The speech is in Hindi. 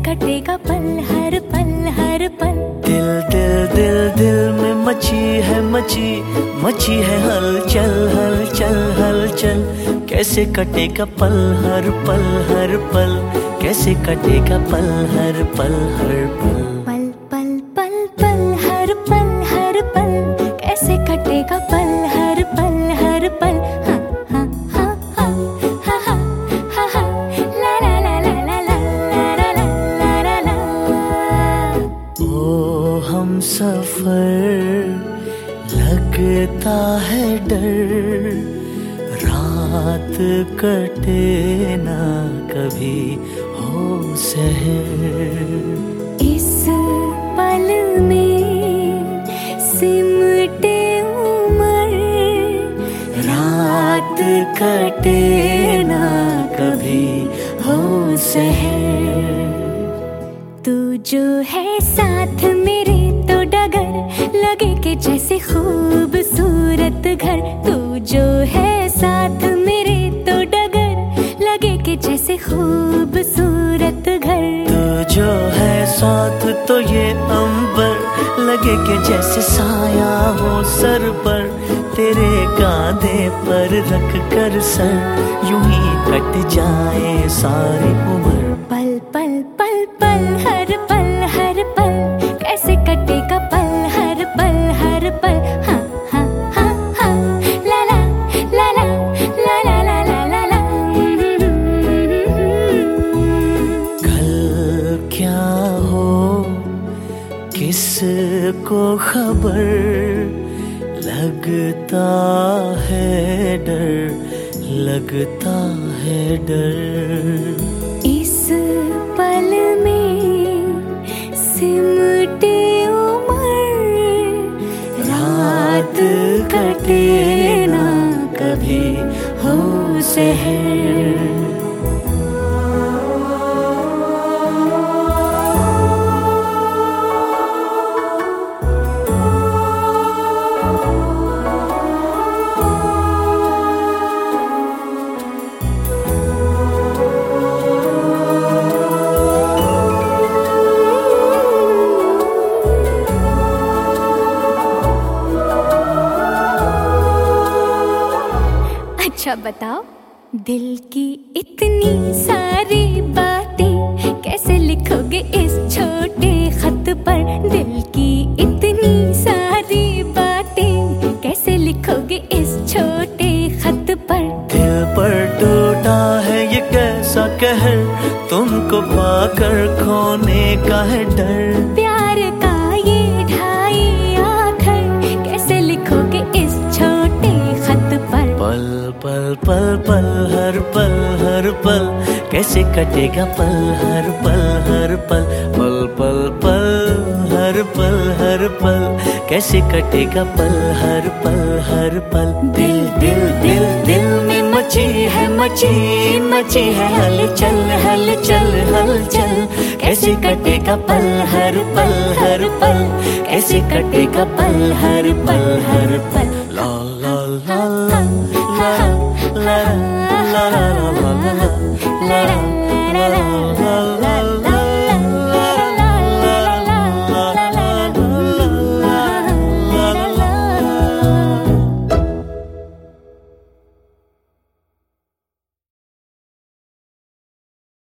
कटेगा पल हर पल हर पल। दिल दिल दिल दिल में मची है हलचल हलचल हलचल। कैसे कटेगा पल हर पल हर पल, कैसे कटेगा पल हर पल हर पल। पल पल पल पल हर पल हर पल, कैसे कटेगा पल हर पल हर पल। हाँ हाँ हाँ हाँ हाँ हाँ हाँ हाँ ला ला ला ला ला ला ला ला ला ला। ओ हम सफर लगता है डर, रात कटे ना कभी हो सहर। इस पल में सिमटे उम्र, रात कटे ना कभी हो सहर। तू जो है साथ मेरे तो डगर लगे कि जैसे खूबसूरत घर। तू जो है साथ मेरे तो डगर लगे कि जैसे खूबसूरत घर। तू जो है साथ तो ये अंबर लगे कि जैसे साया हो सर पर। तेरे कांधे पर रख कर सर यूं ही कट जाए सारी उम्र। पल पल पल पल हर पल हर पल, कैसे कटेगा पल हर पल हर पल। हाँ हाँ हाँ हाँ ला ला ला ला ला ला ला ला ला ला। कल क्या हो किसको खबर, लगता है डर लगता है डर। इस पल में सिमटे उम्र, रात कटे ना कभी हो सहर। अच्छा बताओ, दिल की इतनी सारी बातें कैसे लिखोगे इस छोटे खत पर। दिल की इतनी सारी बातें कैसे लिखोगे इस छोटे खत पर। दिल पर टूटा है ये कैसा कहर, तुमको पाकर खोने का है डर। प्यार का ये ढाई आखर कैसे लिखोगे इस छोटे खत पर। पल पल पल पल हर पल हर पल, कैसे कटेगा पल हर पल हर पल। पल पल पल हर पल हर पल, कैसे कटेगा पल हर पल हर पल। दिल दिल दिल दिल में मची है हलचल हलचल हलचल। कैसे कटेगा पल हर पल हर पल, कैसे कटेगा पल हर पल हर पल। ला ला ला ला ला ला ला ला ला ला ला ला ला।